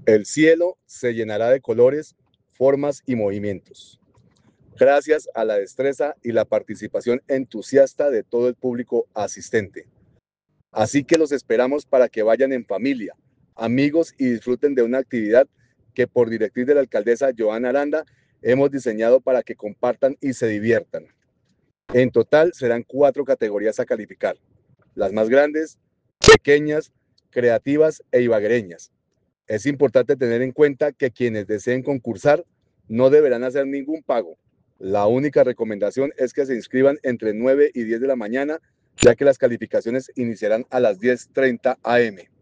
El cielo se llenará de colores, formas y movimientos, gracias a la destreza y la participación entusiasta de todo el público asistente. Así que los esperamos para que vayan en familia, amigos y disfruten de una actividad que por directriz de la alcaldesa Joana Aranda hemos diseñado para que compartan y se diviertan. En total serán 4 categorías a calificar: las más grandes, pequeñas, creativas e ibaguereñas. Es importante tener en cuenta que quienes deseen concursar no deberán hacer ningún pago. La única recomendación es que se inscriban entre 9 y 10 de la mañana, ya que las calificaciones iniciarán a las 10:30 am.